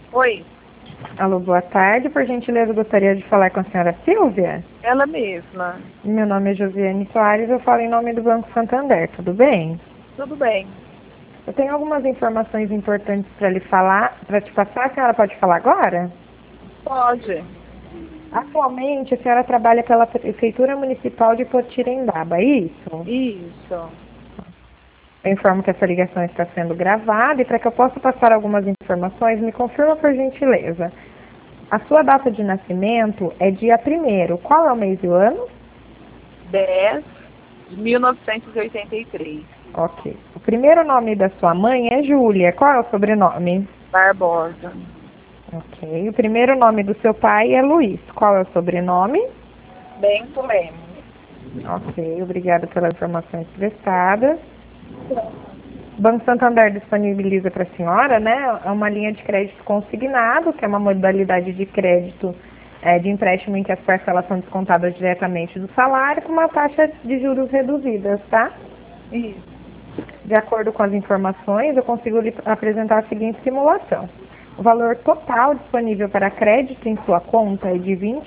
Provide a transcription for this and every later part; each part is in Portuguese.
Oi, Alô, boa tarde. Por gentileza, gostaria de falar com a senhora Silvia. ela mesma. Meu nome é Josiane Soares, eu falo em nome do Banco Santander, tudo bem? Tudo bem? Eu tenho algumas informações importantes para lhe falar, para te passar. A senhora pode falar agora? Pode. Atualmente, a senhora trabalha pela Prefeitura Municipal de Potirendaba, é isso? Isso. Eu informo que essa ligação está sendo gravada e para que eu possa passar algumas informações, me confirma por gentileza. A sua data de nascimento é dia 1º. Qual é o mês e o ano? 10 de 1983. Ok. O primeiro nome da sua mãe é Júlia. Qual é o sobrenome? Barbosa. Ok. O primeiro nome do seu pai é Luiz. Qual é o sobrenome? Bento Lemos. Ok. Obrigada pelas informações prestadas. O Banco Santander disponibiliza para a senhora, né, uma linha de crédito consignado, que é uma modalidade de crédito de empréstimo em que as parcelas são descontadas diretamente do salário com uma taxa de juros reduzidas, tá? Isso. De acordo com as informações, eu consigo lhe apresentar a seguinte simulação. O valor total disponível para crédito em sua conta é de R$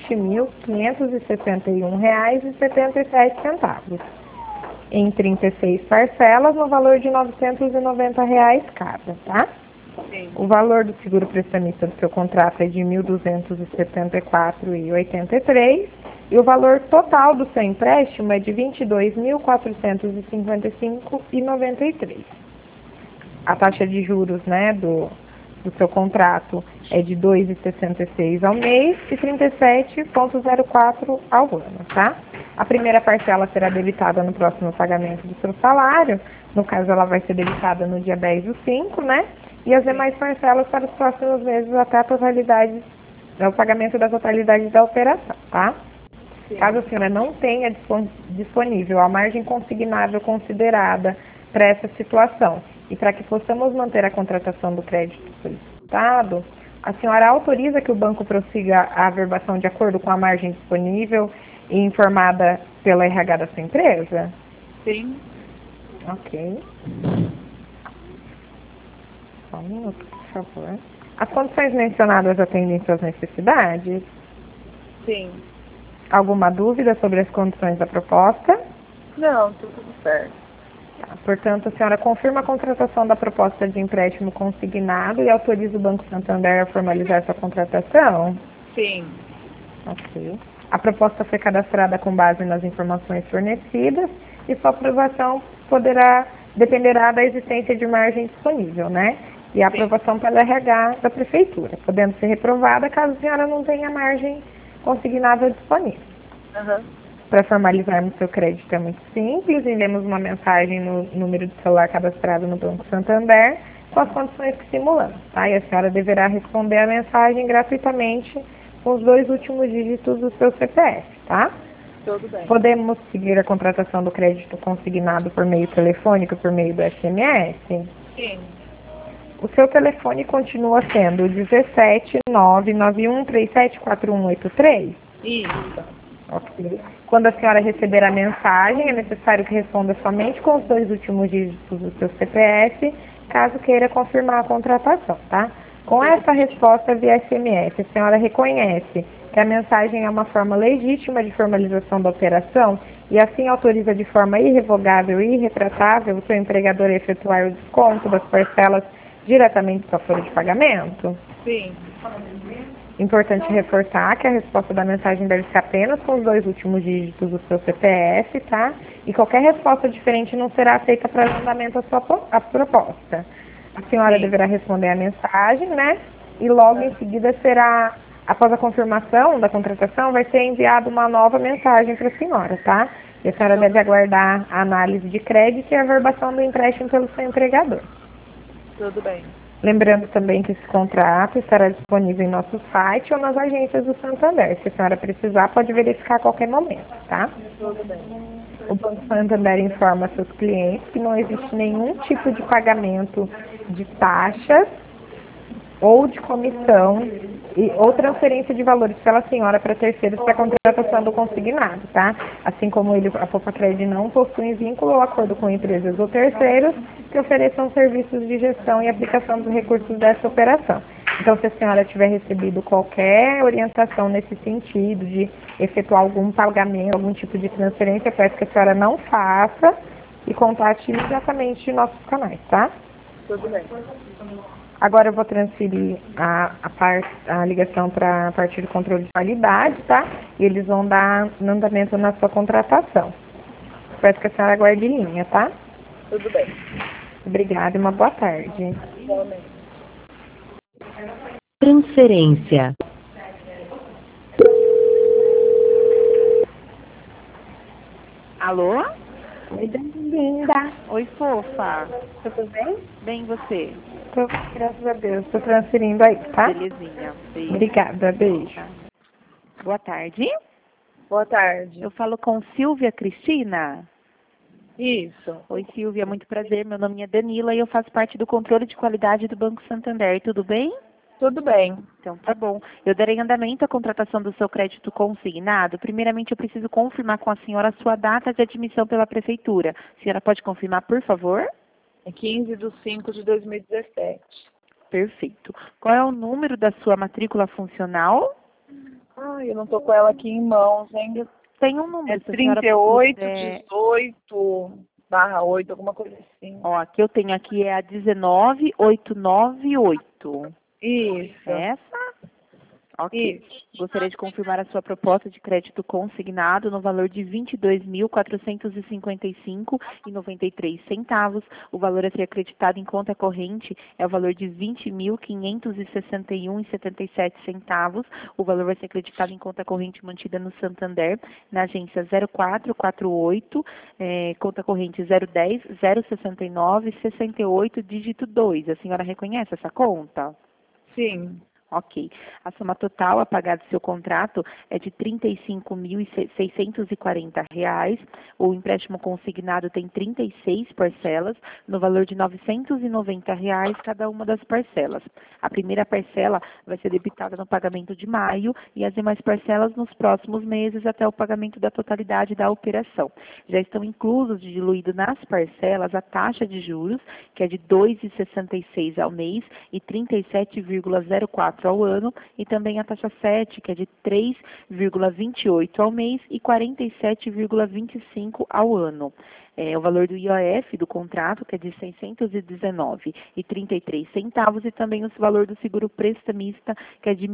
20.561,77, em 36 parcelas, no valor de R$ 990 cada, tá? Sim. O valor do seguro prestamista do seu contrato é de R$ 1.274,83 e o valor total do seu empréstimo é de R$ 22.455,93. A taxa de juros, né, do seu contrato é de 2,66 ao mês e 37,04 ao ano, tá? A primeira parcela será debitada no próximo pagamento do seu salário, no caso ela vai ser debitada no dia 10/5, né? E as demais parcelas para os próximos meses até a totalidade, o pagamento da totalidade da operação, tá? Sim. Caso a senhora não tenha disponível a margem consignável considerada para essa situação e para que possamos manter a contratação do crédito solicitado, a senhora autoriza que o banco prossiga a averbação de acordo com a margem disponível e informada pela RH da sua empresa? Sim. Ok. Só um minuto, por favor. As condições mencionadas atendem suas necessidades? Sim. Alguma dúvida sobre as condições da proposta? Não, tudo certo. Tá. Portanto, a senhora confirma a contratação da proposta de empréstimo consignado e autoriza o Banco Santander a formalizar essa contratação? Sim. Ok. A proposta foi cadastrada com base nas informações fornecidas e sua aprovação dependerá da existência de margem disponível, né? E a aprovação pela RH da Prefeitura, podendo ser reprovada caso a senhora não tenha margem consignável disponível. Uhum. Para formalizarmos seu crédito é muito simples, enviamos uma mensagem no número de celular cadastrado no Banco Santander com as condições que simulamos, tá? E a senhora deverá responder a mensagem gratuitamente com os 2 últimos dígitos do seu CPF, tá? Tudo bem. Podemos seguir a contratação do crédito consignado por meio telefônico, por meio do SMS? Sim. O seu telefone continua sendo 17991374183? Isso. Ok. Quando a senhora receber a mensagem, é necessário que responda somente com os 2 últimos dígitos do seu CPF, caso queira confirmar a contratação, tá? Com essa resposta via SMS, a senhora reconhece que a mensagem é uma forma legítima de formalização da operação e assim autoriza de forma irrevogável e irretratável o seu empregador a efetuar o desconto das parcelas diretamente da folha de pagamento? Sim. Importante reforçar que a resposta da mensagem deve ser apenas com os 2 últimos dígitos do seu CPF, tá? E qualquer resposta diferente não será aceita para andamento a proposta. A senhora deverá responder a mensagem, né? E logo em seguida será, após a confirmação da contratação, vai ser enviada uma nova mensagem para a senhora, tá? E a senhora deve aguardar a análise de crédito e a averbação do empréstimo pelo seu empregador. Tudo bem. Lembrando também que esse contrato estará disponível em nosso site ou nas agências do Santander. Se a senhora precisar, pode verificar a qualquer momento, tá? Tudo bem. O Banco Santander informa seus clientes que não existe nenhum tipo de pagamento de taxas ou de comissão ou transferência de valores pela senhora para terceiros para a contratação do consignado, tá? Assim como a Popacred não possui vínculo ou acordo com empresas ou terceiros que ofereçam serviços de gestão e aplicação dos recursos dessa operação. Então, se a senhora tiver recebido qualquer orientação nesse sentido, de efetuar algum pagamento, algum tipo de transferência, peço que a senhora não faça e contate imediatamente nossos canais, tá? Tudo bem. Agora eu vou transferir a ligação para a parte de controle de qualidade, tá? E eles vão dar andamento na sua contratação. Peço que a senhora aguarde em linha, tá? Tudo bem. Obrigada e uma boa tarde. Igualmente. Transferência. Alô? Oi, linda. Oi, fofa. Tudo bem? Bem, e você? Tô, graças a Deus. Tô transferindo aí, tá? Belezinha. Beijo. Obrigada, beijo. Boa tarde. Boa tarde. Eu falo com Silvia Cristina. Isso. Oi, Silvia. Muito prazer. Meu nome é Danila e eu faço parte do controle de qualidade do Banco Santander. Tudo bem? Tudo bem. Então, tá bom. Eu darei andamento à contratação do seu crédito consignado. Primeiramente, eu preciso confirmar com a senhora a sua data de admissão pela prefeitura. A senhora pode confirmar, por favor? É 15/5/2017. Perfeito. Qual é o número da sua matrícula funcional? Ai, eu não tô com ela aqui em mãos, hein? Tem um número, É se a senhora 38, puder- 18/8, alguma coisa assim. Ó, a que eu tenho aqui é a 19898. Isso. Essa? Ok. Isso. Gostaria de confirmar a sua proposta de crédito consignado no valor de R$ 22.455,93. O valor a ser acreditado em conta corrente é o valor de R$ 20.561,77. O valor vai ser acreditado em conta corrente mantida no Santander, na agência 0448, conta corrente 010 069 68, dígito 2. A senhora reconhece essa conta? Sim. Ok. A soma total a pagar do seu contrato é de R$ 35.640. O empréstimo consignado tem 36 parcelas, no valor de R$ 990 cada uma das parcelas. A primeira parcela vai ser debitada no pagamento de maio e as demais parcelas nos próximos meses até o pagamento da totalidade da operação. Já estão inclusos, diluído nas parcelas, a taxa de juros, que é de R$ 2,66 ao mês e 37,04 ao ano, e também a taxa 7, que é de 3,28 ao mês e 47,25 ao ano. O valor do IOF do contrato, que é de R$ 619,33, e também o valor do seguro prestamista, que é de R$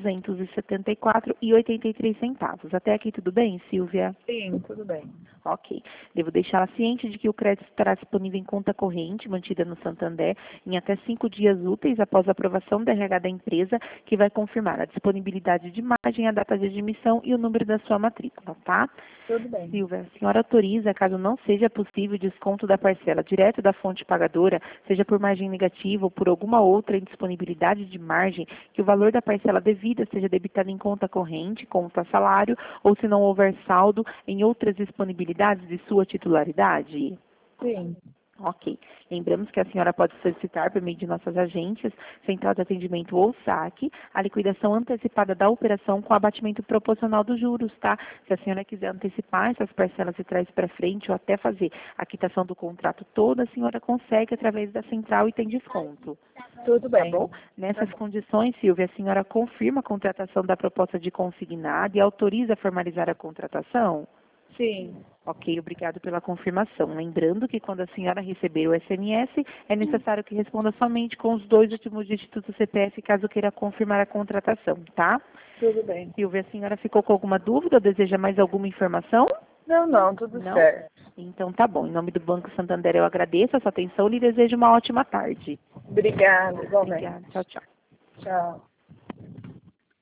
1.274,83. Até aqui tudo bem, Silvia? Sim, tudo bem. Ok. Devo deixá-la ciente de que o crédito estará disponível em conta corrente, mantida no Santander, em até 5 dias úteis após a aprovação da RH da empresa, que vai confirmar a disponibilidade de margem, a data de admissão e o número da sua matrícula, tá? Tudo bem. Silvia, a senhora autoriza, caso não seja possível desconto da parcela direto da fonte pagadora, seja por margem negativa ou por alguma outra indisponibilidade de margem, que o valor da parcela devida seja debitado em conta corrente, conta salário, ou se não houver saldo em outras disponibilidades de sua titularidade? Sim. Ok. Lembramos que a senhora pode solicitar, por meio de nossas agências, Central de Atendimento ou SAC, a liquidação antecipada da operação com abatimento proporcional dos juros, tá? Se a senhora quiser antecipar essas parcelas de trás para frente ou até fazer a quitação do contrato todo, a senhora consegue através da central e tem desconto. Tudo Tá bem. bom? Nessas condições, Silvia, a senhora confirma a contratação da proposta de consignado e autoriza a formalizar a contratação? Sim. Ok, obrigado pela confirmação. Lembrando que quando a senhora receber o SMS, é necessário que responda somente com os 2 últimos dígitos do CPF, caso queira confirmar a contratação, tá? Tudo bem. Silvia, a senhora ficou com alguma dúvida ou deseja mais alguma informação? Não, tudo Não? certo. Então tá bom. Em nome do Banco Santander, eu agradeço a sua atenção e lhe desejo uma ótima tarde. Obrigada, igualmente. Obrigada. Tchau, tchau. Tchau.